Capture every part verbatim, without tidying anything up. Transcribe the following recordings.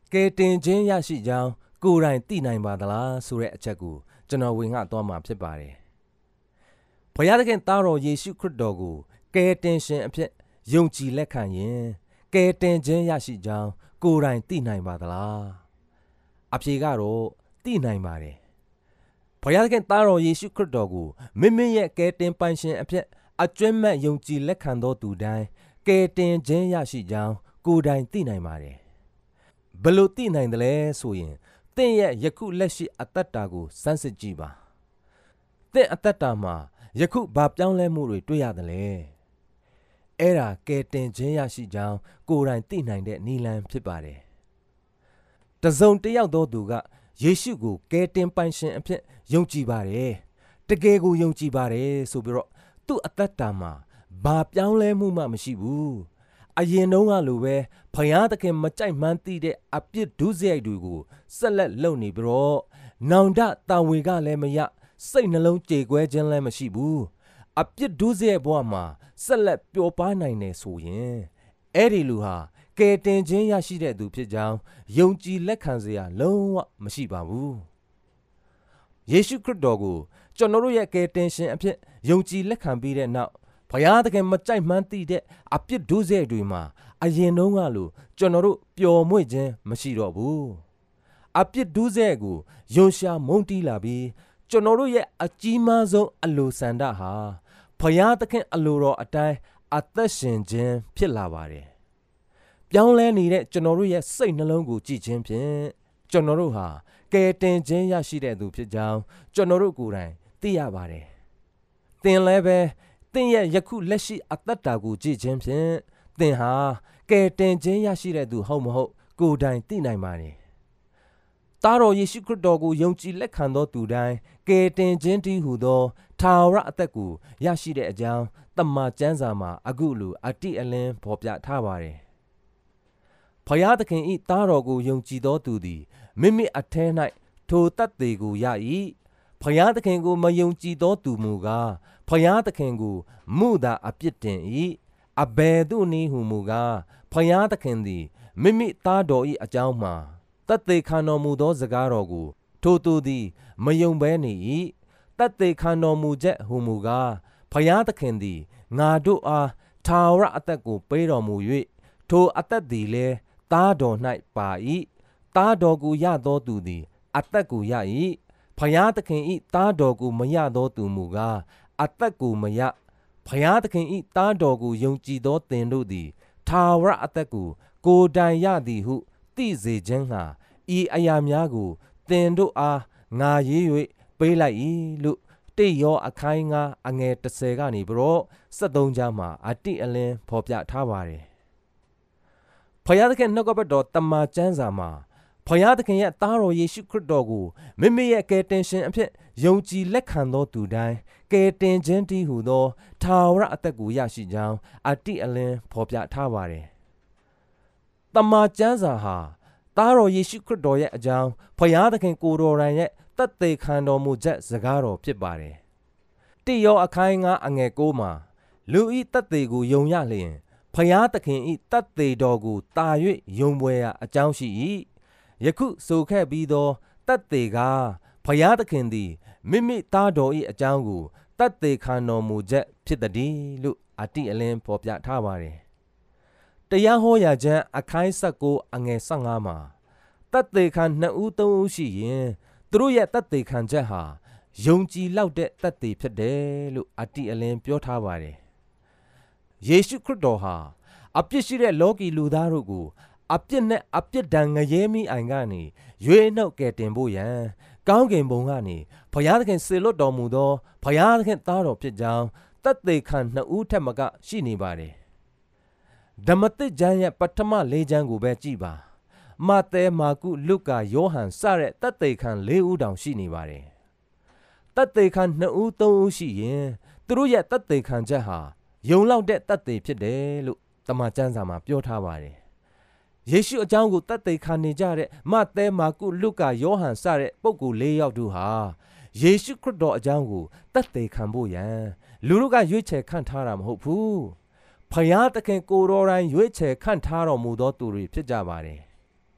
ကဲတင်ချင်းရရှိကြောင်းကိုယ်တိုင်သိနိုင်ပါသလားဆိုတဲ့အချက်ကိုကျွန်တော်ဝင်ငှသွားမှာဖြစ်ပါတယ်။ဘုရားသခင်သားတော်ယေရှုခရစ်တော်ကိုကဲတင်ရှင်အဖြစ်ယုံကြည်လက်ခံရင်ကဲတင်ချင်းရရှိကြောင်းကိုယ်တိုင်သိနိုင်ပါသလား။အဖြေကတော့သိနိုင်ပါတယ်။ဘုရားသခင်သားတော်ယေရှုခရစ်တော်ကိုမိမိရဲ့ကဲတင်ပိုင်ရှင်အဖြစ်အကျွမ်းမဲ့ယုံကြည်လက်ခံသောသူတိုင်းကဲတင်ချင်းရရှိကြောင်းကိုယ်တိုင်သိနိုင်ပါတယ်။ဘယ်လိုသိနိုင်တယ်လဲဆိုရင်သင်ရဲ့ယခုလက်ရှိအသက်တာကိုစမ်းစစ်ကြည့်ပါ။သင်အသက်တာမှာယခုဘာပြောင်းလဲမှုတွေတွေ့ရတယ်လဲ။အဲ့ဒါကဲတင်ခြင်းရရှိကြောင်းကိုယ်တိုင်သိနိုင်တဲ့နည်းလမ်းဖြစ်ပါတယ်။တစုံတစ်ယောက်သောသူကယေရှုကိုကဲတင်ပိုင်ရှင်အဖြစ်ယုံကြည်ပါတယ်။တကယ်ကိုယုံကြည်ပါတယ်ဆိုပြီးတော့သူ့အသက်တာမှာဘာပြောင်းလဲမှုမှမရှိဘူး။အရင်တုန်းကလိုပဲဘုရားသခင်မကြိုက်မှန်းသိတဲ့အပြစ်ဒုစရိုက်တွေကိုဆက်လက်လုပ်နေပြီးတော့နောင်တတာဝန်ကလည်းမရစိတ်နှလုံးကြေကွဲခြင်းလည်းမရှိဘူးအပြစ်ဒုစရိုက်ဘဝမှာဆက်လက်ပျော်ပါနိုင်နေဆိုရင်အဲ့ဒီလူဟာကယ်တင်ခြင်းရရှိတဲ့သူဖြစ်ကြောင်းယုံကြည်လက်ခံစရာလုံးဝမရှိပါဘူးယေရှုခရစ်တော်ကိုကျွန်တော်တို့ရဲ့ကယ်တင်ရှင်အဖြစ်ယုံကြည်လက်ခံပြီးတဲ့နောက်ဘုရားသခင်မကြိုက်မှန်းသိတဲ့အပြစ်ဒုစရိုက်တွေမှာအရင်တုန်းကလိုကျွန်တော်တို့ပျော်မွေ့ခြင်းမရှိတော့ဘူးအပြစ်ဒုစရိုက်ကိုယုံရှာမုန်းတီးလာပြီးကျွန်တော်တို့ရဲ့အကြီးမားဆုံးအလိုဆန္ဒဟာဘုရားသခင်အလိုတော်အတိုင်းအသက်ရှင်ခြင်းဖြစ်လာပါတယ်ပြောင်းလဲနေတဲ့ကျွန်တော်တို့ရဲ့စိတ်နှလုံးကိုကြည်ခြင်းဖြင့်ကျွန်တော်တို့ဟာကယ်တင်ခြင်းရရှိတဲ့သူဖြစ်ကြောင်းကျွန်တော်တို့ကိုယ်တိုင်သိရပါတယ်သင်လည်းပဲသင်ရဲ့ယခုလက်ရှိအသက်တာကိုကြည်ခြင်းဖြင့်သင်ဟာကယ်တင်ခြင်းရရှိတဲ့သူဟုတ်မဟုတ်ကိုယ်တိုင်သိနိုင်ပါတယ်သားတော်ယေရှုခရစ်တော်ကိုယုံကြည်လက်ခံသောသူတိုင်းကယ်တင်ခြင်းတည်းဟူသောထာဝရအသက်ကိုရရှိတဲ့အကြောင်းသမ္မာကျမ်းစာမှာအခုလိုအတိအလင်းဖော်ပြထားပါတယ်။ဘုရားသခင်၏သားတော်ကိုယုံကြည်သောသူသည်မိမိအထဲ၌ထိုသက်သေကိုရ၏။ဘုရားသခင်ကိုမယုံကြည်သောသူမူကားဘုရားသခင်ကိုမုသာအပြစ်တင်၏။အဘယ်သို့နည်းဟုမူကားဘုရားသခင်သည်မိမိသားတော်၏အကြောင်းမှာသက်သေခံတော်မူသောစကားတော်ကိုထိုသူသည်မယုံဘဲနေ၏သက်သေခံတော်မူချက်ဟူမူကားဘုရားသခင်သည်ငါတို့အားထာဝရအသက်ကိုပေးတော်မူ၍ထိုအသက်သည်လည်းသားတော်၌ပါ၏သားတော်ကိုရသောသူသည်အသက်ကိုရ၏ဘုရားသခင်၏သားတော်ကိုမရသောသူမူကားအသက်ကိုမရဘုရားသခင်၏သားတော်ကိုယုံကြည်သောသင်တို့သည်ထာဝရအသက်ကိုကိုယ်တိုင်ရသည်ဟုသိစေခြင်းဟာဤအရာများကိုသင်တို့အားငါရေး၍ပေးလိုက်၏လို့တိယောအခိုင်ငါအငယ်တစ်ဆယ်ကနေပြီးတော့စက်သုံးကြားမှာအတိအလင်းဖော်ပြထားပါတယ်။ဘုရားသခင်နှုတ်ကပတ်တော်တမန်ကျမ်းစာမှာဘုရားသခင်ရဲ့သားတော်ယေရှုခရစ်တော်ကိုမိမိရဲ့ကယ်တင်ရှင်အဖြစ်ယုံကြည်လက်ခံသောသူတိုင်းကယ်တင်ခြင်းတည်းဟူသောထာဝရအသက်ကိုရရှိကြောင်းအတိအလင်းဖော်ပြထားပါတယ်။တမန်ကျမ်းစာဟာသားတော်ယေရှုခရစ်တော်ရဲ့အကြောင်းဘုရားသခင်ကိုယ်တော်တိုင်ရဲ့သက်သေခံတော်မူချက်စကားတော်ဖြစ်ပါတယ်။တိယောအခိုင်ငါအငယ်ကိုမှာလူဤသက်သေကိုယုံရလျင်ဘုရားသခင်ဤသက်သေတော်ကိုတာ၍ယုံပွဲရာအကြောင်းရှိ၏။ယခုဆိုခဲ့ပြီးသောသက်သေကဘုရားသခင်သည်မိမိသားတော်ဤအကြောင်းကိုသက်သေခံတော်မူချက်ဖြစ်သည်လို့အတိအလင်းဖော်ပြထားပါတယ်။တရားဟောရာကျမ်းအခိုင်၁၉အငယ်၁၅မှာသက်သေခံနှစ်ဦးသုံးဦးရှိရင်သူတို့ရဲ့သက်သေခံချက်ဟာယုံကြည်လောက်တဲ့သက်သေဖြစ်တယ်လို့အတိအလင်းပြောထားပါတယ်။ယေရှုခရစ်တော်ဟာအပြစ်ရှိတဲ့လောကီလူသားတို့ကိုအပြစ်နဲ့အပြစ်ဒဏ်ငရဲမိအိုင်ကနေရွေးနှုတ်ကယ်တင်ဖို့ရန်ကောင်းကင်ဘုံကနေဘုရားသခင်စေလွှတ်တော်မူသောဘုရားသခင်သားတော်ဖြစ်ကြောင်းသက်သေခံနှစ်ဦးထက်မကရှိနေပါတယ်။ဓမ္မသစ်ကျမ်းရဲ့ပထမလေးကျမ်းကိုပဲကြည့်ပါ။မဿဲမာကုလုကာယောဟန်စတဲ့သက်သေခံလေးဦးတောင်ရှိနေပါတယ်။သက်သေခံနှစ်ဦးသုံးဦးရှိရင်သူတို့ရဲ့သက်သေခံချက်ဟာယုံလောက်တဲ့သက်သေဖြစ်တယ်လို့တမန်ကျမ်းစာမှာပြောထားပါတယ်။ယေရှုအကြောင်းကိုသက်သေခံနေကြတဲ့မဿဲမာကုလုကာယောဟန်စတဲ့ပုဂ္ဂိုလ်လေးယောက်တို့ဟာယေရှုခရစ်တော်အကြောင်းကိုသက်သေခံဖို့ရန်လူတို့ကရွေးချယ်ခန့်ထားတာမဟုတ်ဘူး။ဘုရားသခင်ကိုယ်တော်တိုင်ရွေးချယ်ခန့်ထားတော်မူသောသူတွေဖြစ်ကြပါတယ်။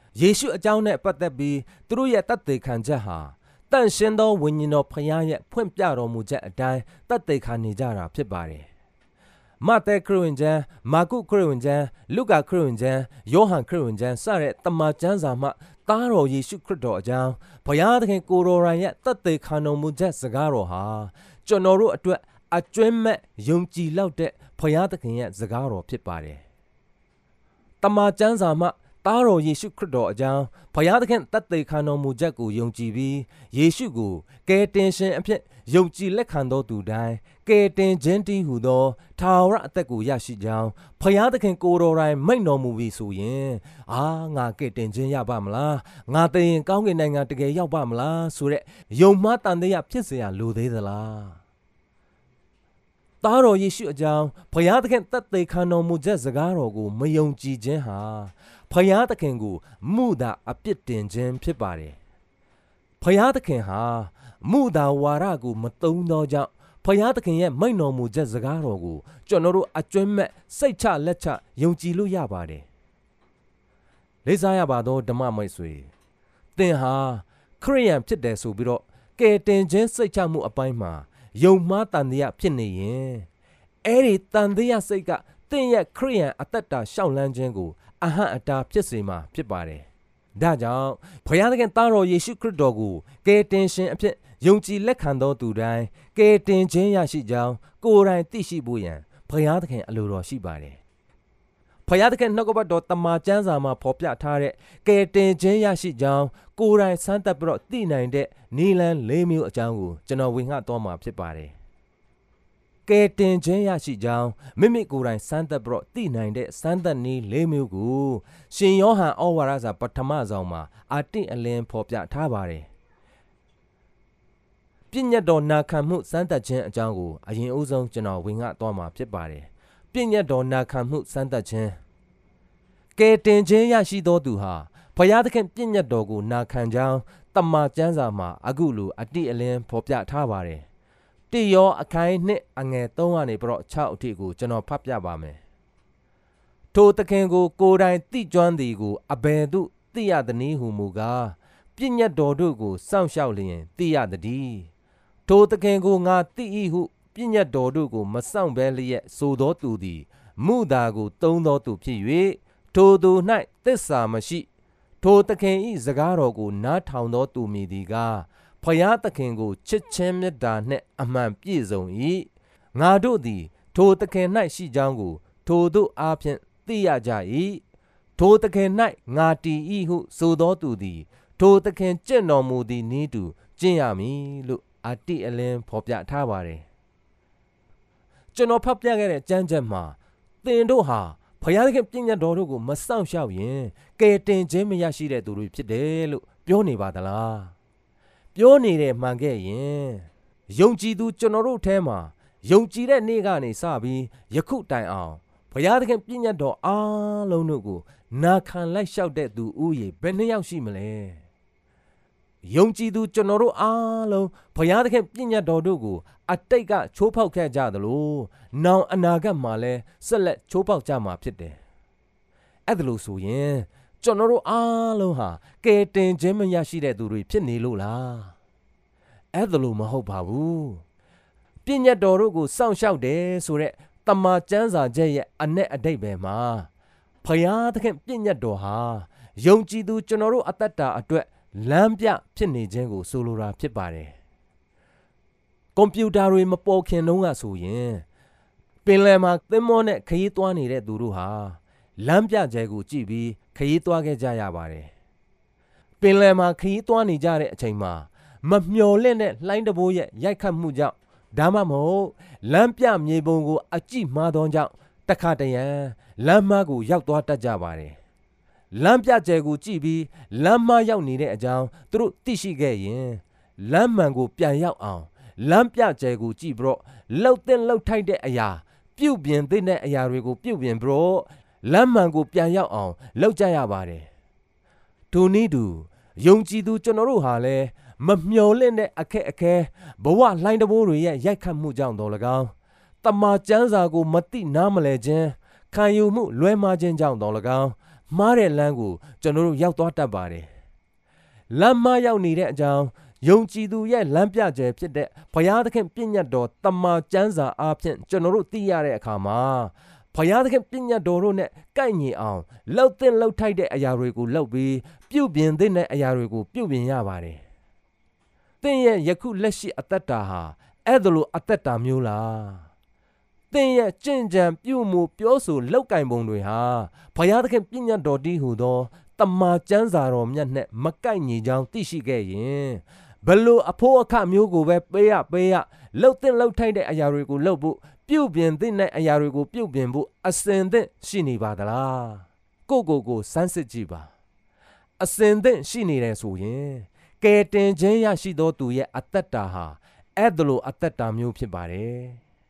ယေရှုအကြောင်းနဲ့ပတ်သက်ပြီးသူတို့ရဲ့တတ်သိခံချက်ဟာတန်ရှင်းသောဝိညာဉ်တော်ဖခင်ရဲ့ဖွင့်ပြတော်မူချက်အတိုင်းတတ်သိခံနေကြတာဖြစ်ပါတယ်မဿဲခရစ်ဝင်ကျမ်းမာကုခရစ်ဝင်ကျမ်းလုကာခရစ်ဝင်ကျမ်းယောဟန်ခရစ်ဝင်ကျမ်းစတဲ့တမန်ကျမ်းစာမှသားတော်ယေရှုခရစ်တော်အကြောင်းဘုရားသခင်ကိုယ်တော်တိုင်ရဲ့တတ်သိခံတော်မူချက်စကားတော်ဟာကျွန်တော်တို့အတွက်အကျွမ်းမဲ့ယုံကြည်လောက်တဲ့ဘုရားသခင်ရဲ့စကားတော်ဖြစ်ပါတယ်တမန်ကျမ်းစာမှသားတော်ယေရှုခရစ်တော်အကြောင်းဘုရားသခင်တတ်သိခံတော်မူချက်ကိုယုံကြည်ပြီးယေရှုကိုကယ်တင်ရှင်အဖြစ်ယုံကြည်လက်ခံတော်သူတိုင်းကယ်တင်ခြင်းတည်းဟူသောထာဝရအသက်ကိုရရှိကြောင်းဘုရားသခင်ကိုယ်တော်တိုင်မိန့်တော်မူပြီးဆိုရင်အာငါကယ်တင်ခြင်းရပါမလားငါသိရင်ကောင်းကင်နိုင်ငံတကယ်ရောက်ပါမလားဆိုတဲ့ယုံမှားတန်တရားဖြစ်เสียလိုသေးသလားသားတော်ယေရှုအကြောင်းဘုရားသခင်တတ်သိခံတော်မူချက်စကားတော်ကိုမယုံကြည်ခြင်းဟာဘုရားသခင်ကိုမုသာအပြစ်တင်ခြင်းဖြစ်ပါတယ်ဘုရားသခင်ဟာမုသာဝါဒကိုမသုံးသောကြောင့်ဘုရားသခင်ရဲ့မိန့်တော်မူချက်စကားတော်ကိုကျွန်တော်တို့အကျွမ်းမဲ့စိတ်ချလက်ချယုံကြည်လို့ရပါတယ်လေးစားရပါသောဓမ္မမိတ်ဆွေသင်ဟာခရိယန်ဖြစ်တယ်ဆိုပြီးတော့ကယ်တင်ခြင်းစိတ်ချမှုအပိုင်းမှာယုံမှားတန်တရားဖြစ်နေရင်အဲ့ဒီတန်တရားစိတ်ကသင်ရဲ့ခရိယန်အသက်တာရှောက်လန်းခြင်းကိုအဟံအတာဖြစ်စေမှာဖြစ်ပါတယ်ဒါကြောင့်ဘုရားသခင်သားတော်ယေရှုခရစ်တော်ကိုကယ်တင်ရှင်အဖြစ်ယုံကြည်လက်ခံသောသူတိုင်းကယ်တင်ခြင်းရရှိကြောင်းကိုယ်တိုင်သိရှိဖို့ရန်ဘုရားသခင်အလိုတော်ရှိပါတယ်ဘုရားသခင်နှုတ်ကပတ်တော်တမန်ကျမ်းစာမှာဖော်ပြထားတဲ့ကယ်တင်ခြင်းရရှိကြောင်းကိုယ်တိုင်စမ်းသပ်ပြီးတော့သိနိုင်တဲ့နည်းလမ်းလေးမျိုးအကြောင်းကိုကျွန်တော်ဝေငှသွားမှာဖြစ်ပါတယ်ကယ်တင်ခြင်းရရှိကြောင်းမိမိကိုယ်တိုင်စမ်းသပ်ပြီးတော့သိနိုင်တဲ့စမ်းသပ်နည်းလေးမျိုးကိုရှင်ယောဟန်ဩဝါဒစာပထမဆောင်မှာအတိအလင်းဖော်ပြထားပါတယ်ပြည့်ညတ်တော်နာခံမှုစမ်းသပ်ခြင်းအကြောင်းကိုအရင်ဦးဆုံးကျွန်တော်ဝေငှသွားမှာဖြစ်ပါတယ်ပြည့်ညတ်တော်နာခံမှုစမ်းသပ်ခြင်းကယ်တင်ခြင်းရရှိသောသူဟာဘုရားသခင်ပြည့်ညတ်တော်ကိုနာခံကြောင်းတမန်ကျမ်းစာမှာအခုလိုအတိအလင်းဖော်ပြထားပါတယ်တိယောအခိုင်နှစ်အငယ်သုံးကနေပြီးတော့ခြောက်အထိကိုကျွန်တော်ဖတ်ပြပါမယ်ထိုသခင်ကိုကိုယ်တိုင်သိကျွမ်းသည်ကိုအဘယ်သို့သိရသနည်းဟုမူကားပြည့်ညတ်တော်တို့ကိုစောင့်ရှောက်လျင်သိရသည်ထိုသခင်ကိုငါသိ၏ဟုပြည့်ညတ်တော်တို့ကိုမစောင့်ဘဲလျက်ဆိုသောသူသည်မုသာကိုသုံးသောသူဖြစ်၍ထိုသူ၌သစ္စာမရှိထိုသခင်၏စကားတော်ကိုနားထောင်သောသူမည်သည်ကားဖယားသခင်ကိုချစ်ချင်းမေတ္တာနှင့်အမှန်ပြည့်စုံ၏ငါတို့သည်ထိုသခင်၌ရှိကြောင်းကိုထိုတို့အားဖြင့်သိရကြ၏ထိုသခင်၌ငါတည်၏ဟုဆိုသောသူသည်ထိုသခင်ကျင့်တော်မူသည်နည်းတူကျင့်ရမည်လို့အတိအလင်းဖော်ပြထားပါတယ်ကျွန်တော်ဖတ်ပြခဲ့တဲ့ကျမ်းချက်မှာသင်တို့ဟာဘုရားသခင်ပြည့်ညတ်တော်တို့ကိုမစောင့်ရှောက်ရင်ကယ်တင်ခြင်းမရရှိတဲ့သူတွေဖြစ်တယ်လို့ပြောနေပါသလားပြောနေတယ်မှန်ခဲ့ရင်ယုံကြည်သူကျွန်တော်တို့ထဲမှာယုံကြည်တဲ့နေ့ကနေစပြီးယခုတိုင်အောင်ဘုရားသခင်ပြည့်ညတ်တော်အားလုံးတို့ကိုနာခံလိုက်လျှောက်တဲ့သူဥယေဘယ်နှယောက်ရှိမလဲယုံကြည်သူကျွန်တော်တို့အားလုံးဘုရားသခင်ပြည့်ညတ်တော်တို့ကိုအတိတ်ကချိုးဖောက်ခဲ့ကြသလိုနောင်အနာဂတ်မှာလည်းဆက်လက်ချိုးဖောက်ကြမှာဖြစ်တယ်အဲ့ဒါလို့ဆိုရင်ကျွန်တော်တို့အားလုံးဟာကယ်တင်ခြင်းမရရှိတဲ့သူတွေဖြစ်နေလို့လားအဲ့ဒါလို့မဟုတ်ပါဘူးပြည့်ညတ်တော်တို့ကိုစောင့်ရှောက်တယ်ဆိုတဲ့တမန်ကျမ်းစာချက်ရဲ့အ내အဓိပ္ပာယ်မှာဘုရားသခင်ပြည့်ညတ်တော်ဟာယုံကြည်သူကျွန်တော်တို့အသက်တာအတွက်လမ်းပြဖြစ်နေခြင်းကိုဆိုလိုတာဖြစ်ပါတယ်ကွန်ပျူတာတွေမပေါ်ခင်တုန်းကဆိုရင်ပင်လယ်မှာသင်္ဘောနဲ့ခရီးသွားနေတဲ့သူတို့ဟာလမ်းပြချက်ကိုကြည့်ပြီးခရီးသွားခဲ့ကြရပါတယ်ပင်လယ်မှာခရီးသွားနေကြတဲ့အချိန်မှာမမျော်လင့်တဲ့လှိုင်းတဘိုးရဲ့ရိုက်ခတ်မှုကြောင့်ဒါမှမဟုတ်လမ်းပြမြေပုံကိုအကြည့်မှားသောကြောင့်တခါတရံလမ်းမကိုရောက်သွားတတ်ကြပါတယ်လမ်းပြချက်ကိုကြည့်ပြီးလမ်းမရောက်နေတဲ့အကြောင်းသူတို့သိရှိခဲ့ရင်လမ်းမှန်ကိုပြန်ရောက်အောင်လမ်းပြချက်ကိုကြည့်ပြီးတော့လှုပ်တဲ့လှုပ်ထိုက်တဲ့အရာပြုတ်ပြင်တဲ့အရာတွေကိုပြုတ်ပြင်ပြီးတော့လမ်းမှန်ကိုပြန်ရောက်အောင်လုပ်ကြရပါတယ်ထိုနည်းတူယုံကြည်သူကျွန်တော်တို့ဟာလည်းမမျှော်လင့်တဲ့အခက်အခဲဘဝလှိုင်းတဘိုးတွေရဲ့ရိုက်ခတ်မှုကြောင့်တော်၎င်းတမန်ကျမ်းစာကိုမသိနားမလည်ခြင်းခံယူမှုလွဲမှားခြင်းကြောင့်တော်၎င်းမှားတဲ့လမ်းကိုကျွန်တော်တို့ရောက်သွားတတ်ပါတယ်လမ်းမရောက်နေတဲ့အကြောင်းယုံကြည်သူရဲ့လမ်းပြခြင်းဖြစ်တဲ့ဘုရားသခင်ပြည့်ညတ်တော်တမန်ကျမ်းစာအားဖြင့်ကျွန်တော်တို့သိရတဲ့အခါမှာဘုရားသခင်ပြည့်ညတ်တော်တို့နဲ့ကိုက်ညီအောင်လှုပ်သင့်လှုပ်ထိုက်တဲ့အရာတွေကိုလှုပ်ပြီးပြုပြင်သင့်တဲ့အရာတွေကိုပြုပြင်ရပါတယ်သင်ရဲ့ယခုလက်ရှိအသက်တာဟာအဲ့ဒါလိုအသက်တာမျိုးလားသင်ရဲ့ကြင်ကြံပြုမှုပြောဆိုလောက်ကင်ပုံတွေဟာဘုရားသခင်ပြည့်ညတ်တော်တည်းဟူသောတမန်ကျမ်းစာတော်မြတ်နဲ့မကိုက်ညီကြောင်းသိရှိခဲ့ရင်ဘလို့အဖို့အခမျိုးကိုပဲပေးရပေးရလှုပ်သင့်လှုပ်ထိုက်တဲ့အရာတွေကိုလှုပ်ဖို့ပြုပြင်သင့်တဲ့အရာတွေကိုပြုပြင်ဖို့အစဉ်သင့်ရှိနေပါသလားကိုကိုကိုစမ်းစစ်ကြည့်ပါအစဉ်သင့်ရှိနေတယ်ဆိုရင်ကဲတင်ခြင်းရရှိသောသူရဲ့အသက်တာဟာအဲ့ဒါလိုအသက်တာမျိုးဖြစ်ပါတယ်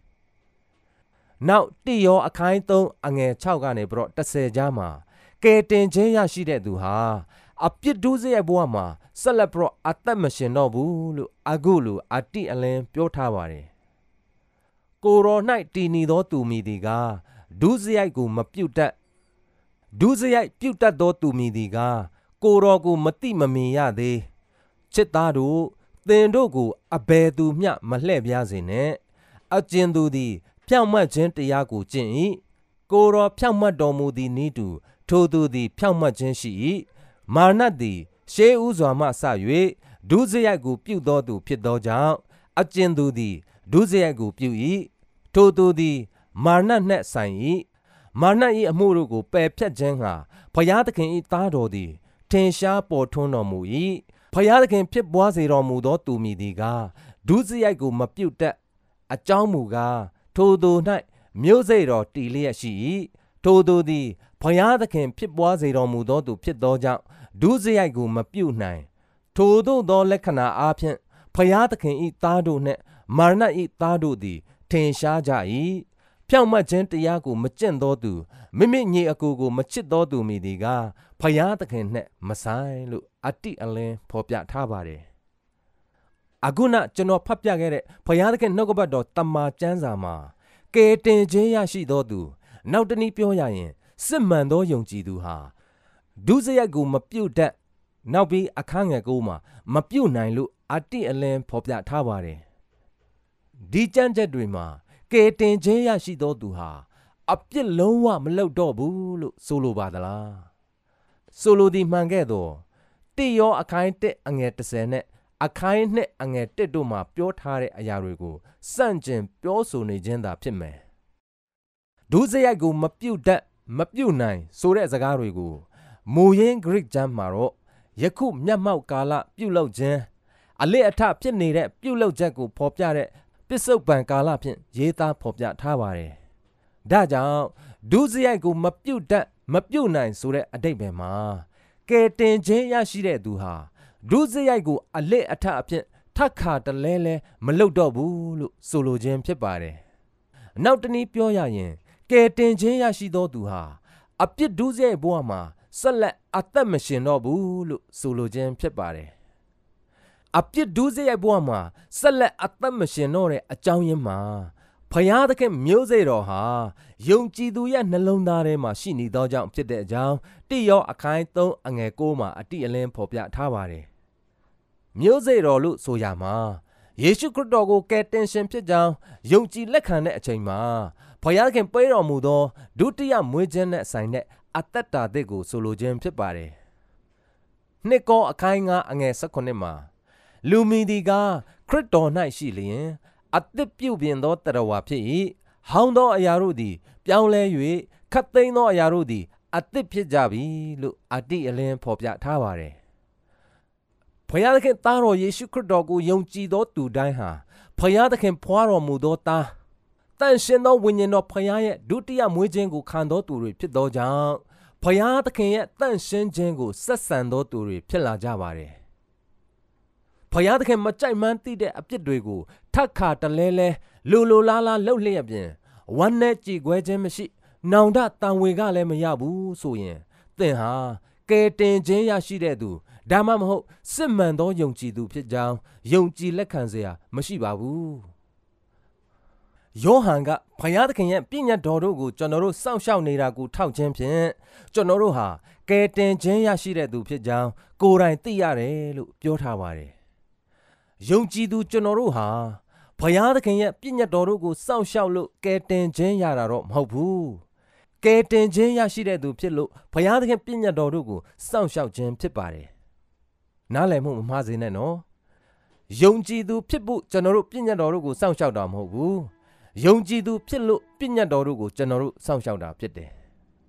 နောက်တိယောအခိုင်းသုံးအငယ်၆ကနေပြီးတော့တစ်ဆယ်ကြားမှာကဲတင်ခြင်းရရှိတဲ့သူဟာအပြစ်ဒုစရိုက်ဘဝမှာဆက်လက်ပြီးတော့အသက်မရှင်တော့ဘူးလို့အခုလိုအတိအလင်းပြောထားပါတယ်ကိုရော၌တည်နေသောသူမည်သည်ကားဒုစရိုက်ကိုမပြုတ်တတ်ဒုစရိုက်ပြုတ်တတ်သောသူမည်သည်ကားကိုရောကိုမတိမမြင်ရသေးချစ်သားတို့သင်တို့ကိုအဘယ်သူမျှမလှည့်ပြားစေနဲ့အကျဉ်သူသည်ဖြောင့်မတ်ခြင်းတရားကိုကျင့်၏ကိုရောဖြောင့်မတ်တော်မူသည်နည်းတူထိုသူသည်ဖြောင့်မတ်ခြင်းရှိ၏မာနသည်ရှေးဥစွာမှစ၍ဒုစရိုက်ကိုပြုသောသူဖြစ်သောကြောင့်အကျဉ်သူသည်ဒုစရိုက်ကိုပြု၏ထိုသူသည်မာနနှင့်ဆိုင်၏မာန၏အမှုတို့ကိုပယ်ဖြတ်ခြင်းငှာဘုရားသခင်၏သားတော်သည်ထင်ရှားပေါ်ထွန်းတော်မူ၏ဘုရားသခင်ဖြစ်ပွားစေတော်မူသောသူမည်သည်ကားဒုစရိုက်ကိုမပြုတ်တတ်အကြောင်းမူကားထိုသူ၌မျိုးစေ့တော်တည်လျက်ရှိ၏ထိုသူသည်ဘုရားသခင်ဖြစ်ပွားစေတော်မူသောသူဖြစ်သောကြောင့်ဒုစရိုက်ကိုမပြုတ်နိုင်ထိုသို့သောလက္ခဏာအားဖြင့်ဘုရားသခင်၏သားတို့နှင့်မာရဏ၏သားတို့သည်ထင်ရှားကြ၏ဖြောင့်မတ်ခြင်းတရားကိုမကျင့်သောသူမိမိညီအကိုကိုမချစ်သောသူမည်သည်ကားဘုရားသခင်နှင့်မဆိုင်လို့အတိအလင်းဖော်ပြထားပါတယ်အခုနကျွန်တော်ဖတ်ပြခဲ့တဲ့ဘုရားသခင်နှုတ်ကပတ်တော်တမန်ကျမ်းစာမှာကယ်တင်ခြင်းရရှိသောသူနောက်တနည်းပြောရရင်စစ်မှန်သောယုံကြည်သူဟာဒုစရိုက်ကိုမပြုတ်တတ်နောက်ပြီးအခန်းငယ်ကိုမှမပြုတ်နိုင်လို့အတိအလင်းဖော်ပြထားပါတယ်ဒီကြမ်းချက်တွေမှာကယ်တင်ခြင်းရရှိသောသူဟာအပြစ်လုံးဝမလုပ်တော့ဘူးလို့ဆိုလိုပါသလားဆိုလိုသည်မှန်ခဲ့သောတိယောအခိုင်းတစ်အငယ်တစ်ဆယ်နဲ့အခိုင်းနှစ်အငယ်တစ်တို့မှာပြောထားတဲ့အရာတွေကိုစန့်ကျင်ပြောဆိုနေခြင်းသာဖြစ်မယ်ဒုစရိုက်ကိုမပြုတ်တတ်မပြုတ်နိုင်ဆိုတဲ့စကားတွေကိုမူရင်း Greek ကျမ်းမှာတော့ယခုမျက်မှောက်ကာလပြုတ်လောက်ခြင်းအလစ်အထဖြစ်နေတဲ့ပြုတ်လောက်ချက်ကိုဖော်ပြတဲ့ပစ္စုပန်ကာလဖြင့်ရေးသားဖော်ပြထားပါတယ်ဒါကြောင့်ဒုစရိုက်ကိုမပြုတ်တတ်မပြုတ်နိုင်ဆိုတဲ့အဓိပ္ပာယ်မှာကယ်တင်ခြင်းရရှိတဲ့သူဟာဒုစရိုက်ကိုအလစ်အထအဖြစ်ထပ်ခါတလဲလဲမလုပ်တော့ဘူးလို့ဆိုလိုခြင်းဖြစ်ပါတယ်နောက်တနည်းပြောရရင်ကယ်တင်ခြင်းရရှိသောသူဟာအပြစ်ဒုစရိုက်ဘဝမှာဆက်လက်အသက်မရှင်တော့ဘူးလို့ဆိုလိုခြင်းဖြစ်ပါတယ်အပြစ်ဒုစရိုက်ဘဝမှာဆက်လက်အသက်မရှင်တော့တဲ့အကြောင်းရင်းမှာဘုရားသခင်မျိုးစေ့တော်ဟာယုံကြည်သူရဲ့နှလုံးသားထဲမှာရှိနေသောကြောင့်ဖြစ်တဲ့အကြောင်းတိယောအခိုင်းသုံးအငယ်ကိုမှာအတိအလင်းဖော်ပြထားပါတယ်မျိုးစေ့တော်လို့ဆိုရမှာယေရှုခရစ်တော်ကိုကယ်တင်ရှင်ဖြစ်ကြောင်းယုံကြည်လက်ခံတဲ့အချိန်မှာဘုရားသခင်ပေးတော်မူသောဒုတိယမွေးခြင်းနဲ့ဆိုင်တဲ့အသက်တာသစ်ကိုဆိုလိုခြင်းဖြစ်ပါတယ်နှစ်ကောအခိုင်းငါအငယ်၁၉မှာလူမီဒီကခရစ်တော်၌ရှိလျင်အသစ်ပြုပြင်သောတရဝါဖြစ်၏ဟောင်းသောအရာတို့သည်ပြောင်းလဲ၍ခတ်သိမ်းသောအရာတို့သည်အသစ်ဖြစ်ကြပြီလို့အတိအလင်းဖော်ပြထားပါတယ်ဘုရားသခင်သားတော်ယေရှုခရစ်တော်ကိုယုံကြည်သောသူတိုင်းဟာဘုရားသခင်ဖွားတော်မူသောသားတန်ရှင်သောဝိညာဉ်တော်ဘုရားရဲ့ဒုတိယမွေးခြင်းကိုခံသောသူတွေဖြစ်သောကြောင့်ဘုရားသခင်ရဲ့တန်ရှင်းခြင်းကိုဆက်ဆံသောသူတွေဖြစ်လာကြပါတယ်ဘုရားသခင်မကြိုက်မှန်းသိတဲ့အပြစ်တွေကိုထပ်ခါတလဲလဲလိုလိုလားလားလှုပ်လျက်ပြင်ဝမ်းနဲ့ကြည်ခွဲခြင်းမရှိနောင်တတန်ဝေကလည်းမရဘူးဆိုရင်သင်ဟာကယ်တင်ခြင်းရရှိတဲ့သူဒါမှမဟုတ်စစ်မှန်သောယုံကြည်သူဖြစ်ကြောင်းယုံကြည်လက်ခံเสียမရှိပါဘူးယောဟန်ကဘုရားသခင်ရဲ့ပြည့်ညတ်တော်တို့ကိုကျွန်တော်တို့စောင့်ရှောက်နေတာကိုထောက်ခြင်းဖြင့်ကျွန်တော်တို့ဟာကယ်တင်ခြင်းရရှိတဲ့သူဖြစ်ကြောင်းကိုယ်တိုင်သိရတယ်လို့ပြောထားပါတယ်ယုံကြည်သူကျွန်တော်တို့ဟာဘုရားသခင်ရဲ့ပြည့်ညတ်တော်တို့ကိုစောင့်ရှောက်လို့ကယ်တင်ခြင်းရတာတော့မဟုတ်ဘူးကယ်တင်ခြင်းရရှိတဲ့သူဖြစ်လို့ဘုရားသခင်ပြည့်ညတ်တော်တို့ကိုစောင့်ရှောက်ခြင်းဖြစ်ပါတယ်နားလည်မှုမမှားစေနဲ့နော်ယုံကြည်သူဖြစ်ဖို့ကျွန်တော်တို့ပြည့်ညတ်တော်တို့ကိုစောင့်ရှောက်တာမဟုတ်ဘူးယုံကြည်သူဖြစ်လို့ပြည့်ညတ်တော်တို့ကိုကျွန်တော်တို့စောင့်ရှောက်တာဖြစ်တယ်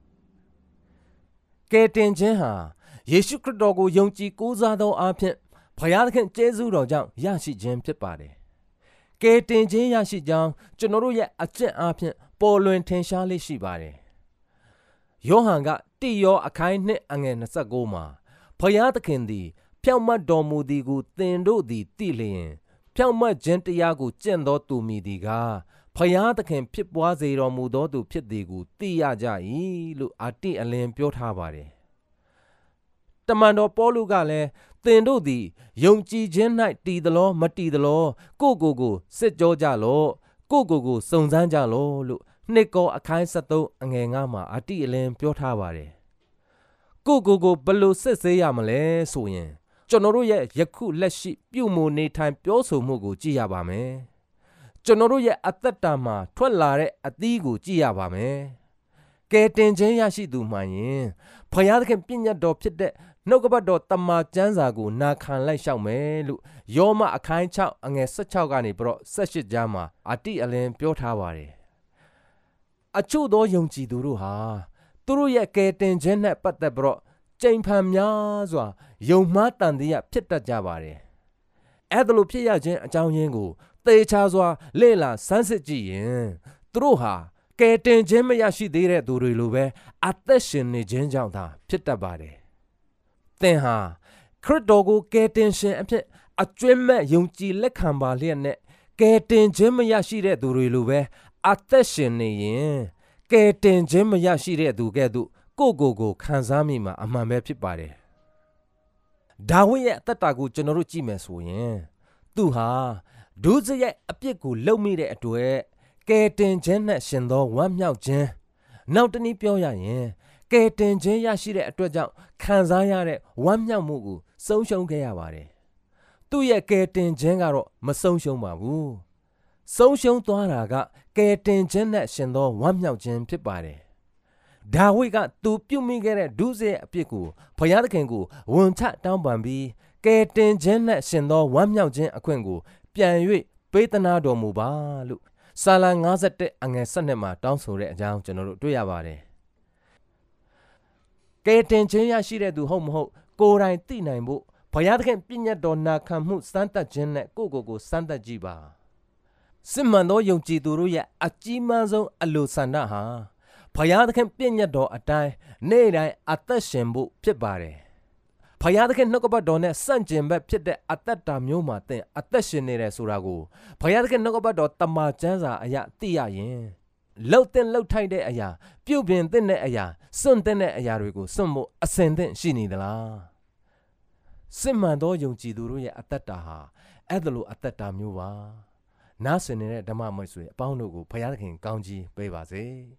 ကယ်တင်ခြင်းဟာယေရှုခရစ်တော်ကိုယုံကြည်ကိုးစားသောအားဖြင့်ဘုရားသခင်ကျေးဇူးတော်ကြောင့်ရရှိခြင်းဖြစ်ပါတယ်ကယ်တင်ခြင်းရရှိကြောင်းကျွန်တော်တို့ရဲ့အကျင့်အားဖြင့်ပေါ်လွင်ထင်ရှားလေးရှိပါတယ်ယောဟန်ကတိယောအခိုင်နှစ်အငယ်၂၉မှာဘုရားသခင်သည်ဖြောင့်မတ်တော်မူသည်ကိုသင်တို့သည်သိလျင်ဖြောင့်မတ်ခြင်းတရားကိုကျင့်သောသူမည်သည်ကားဘုရားသခင်ဖြစ်ပွားစေတော်မူသောသူဖြစ်သည်ကိုသိရကြ၏လို့အာတိအလင်းပြောထားပါတယ်တမန်တော်ပေါလုကလည်းသင်တို့သည်ယုံကြည်ခြင်း၌တည်သလောမတည်သလောကိုကိုကိုစစ်ကြောကြလောကိုကိုကိုစုံစမ်းကြလောလို့နှစ်ကောအခိုင်ဆက်သုံးအငယ်ငါမှာအာတိအလင်းပြောထားပါတယ်ကိုကိုကိုဘယ်လိုစစ်ဆေးရမလဲဆိုရင်ကျွန်တော်တို့ရဲ့ယခုလက်ရှိပြုမှုနေထိုင်ပြောဆိုမှုကိုကြည့်ရပါမယ်ကျွန်တော်တို့ရဲ့အသက်တာမှာထွက်လာတဲ့အသီးကိုကြည့်ရပါမယ်ကယ်တင်ခြင်းရရှိသူမှရင်ဘုရားသခင်ပြည့်ညတ်တော်ဖြစ်တဲ့နှုတ်ကပတ်တော်တမန်ကျမ်းစာကိုနာခံလိုက်ရှောက်မယ်လို့ယောမအခိုင်၆အငယ်၁၆ကနေပြီးတော့၁၈ကျမ်းမှာအာတိအလင်းပြောထားပါတယ်အချို့သောယုံကြည်သူတို့ဟာသူတို့ရဲ့ကယ်တင်ခြင်းနဲ့ပတ်သက်ပြီးတော့ကြိမ်ဖန်များစွာယုံမှားတန်တရားဖြစ်တတ်ကြပါတယ်အဲ့ဒါလိုဖြစ်ရခြင်းအကြောင်းရင်းကိုသေချာစွာလေ့လာစမ်းစစ်ကြည့်ရင်သူတို့ဟာကယ်တင်ခြင်းမရရှိသေးတဲ့သူတွေလိုပဲအသက်ရှင်နေခြင်းကြောင့်သာဖြစ်တတ်ပါတယ်သင်ဟာခရစ်တော်ကိုကယ်တင်ရှင်အဖြစ်အကျွမ်းမဲ့ယုံကြည်လက်ခံပါလျက်နဲ့ကယ်တင်ခြင်းမရရှိတဲ့သူတွေလိုပဲအသက်ရှင်နေရင်ကယ်တင်ခြင်းမရရှိတဲ့သူကဲ့သို့ကိုကိုကိုခံစားမိမှာအမှန်ပဲဖြစ်ပါတယ်ဒါဝိဒ်ရဲ့အသက်တာကိုကျွန်တော်တို့ကြည့်မယ်ဆိုရင်သူဟာဒုစရိုက်အပြစ်ကိုလုပ်မိတဲ့အတွက်ကယ်တင်ခြင်းနဲ့ရှင်သောဝမ်းမြောက်ခြင်းနောက်တနည်းပြောရရင်ကယ်တင်ခြင်းရရှိတဲ့အတွက်ကြောင့်ခံစားရတဲ့ဝမ်းမြောက်မှုကိုဆုံးရှုံးခဲ့ရပါတယ်သူ့ရဲ့ကယ်တင်ခြင်းကတော့မဆုံးရှုံးပါဘူးဆုံးရှုံးသွားတာကကယ်တင်ခြင်းနဲ့ရှင်သောဝမ်းမြောက်ခြင်းဖြစ်ပါတယ်ဒါဝိဒ်ကသူပြုမိခဲ့တဲ့ဒုစရိုက်အပြစ်ကိုဘုရားသခင်ကိုဝန်ချတောင်းပန်ပြီးကယ်တင်ခြင်းနဲ့ရှင်သောဝမ်းမြောက်ခြင်းအခွင့်ကိုပြန်၍ပေးသနာတော်မူပါလို့စာလံ၅၁အငယ်၁၂မှာတောင်းဆိုတဲ့အကြောင်းကျွန်တော်တို့တွေ့ရပါတယ်ကယ်တင်ခြင်းရရှိတဲ့သူဟုတ်မဟုတ်ကိုယ်တိုင်သိနိုင်ဖို့ဘုရားသခင်ပြည့်ညတ်တော်နာခံမှုစမ်းသပ်ခြင်းနဲ့ကိုယ့်ကိုယ်ကိုစမ်းသပ်ကြည့်ပါစစ်မှန်သောယုံကြည်သူတို့ရဲ့အကြီးမားဆုံးအလိုဆန္ဒဟာဘုရားသခင်ပြည့်ညတ်တော်အတိုင်းနေ့တိုင်းအသက်ရှင်ဖို့ဖြစ်ပါတယ်ဘုရားသခင်နှုတ်ကပတ်တော်နဲ့ဆန့်ကျင်ဘက်ဖြစ်တဲ့အသက်တာမျိုးမှာသင်အသက်ရှင်နေတယ်ဆိုတာကိုဘုရားသခင်နှုတ်ကပတ်တော်တမန်ကျမ်းစာအရသိရရင်လှုပ်တဲ့လှုပ်ထိုက်တဲ့အရာပြုတ်ပြင်တဲ့အရာစွန့်တဲ့အရာတွေကိုစွန့်ဖို့အစင်သင့်ရှိနေသလားစစ်မှန်သောယုံကြည်သူတို့ရဲ့အသက်တာဟာအဲ့ဒါလိုအသက်တာမျိုးပါနားဆင်နေတဲ့ဓမ္မမိတ်ဆွေအပေါင်းတို့ကိုဘုရားသခင်ကောင်းချီးပေးပါစေ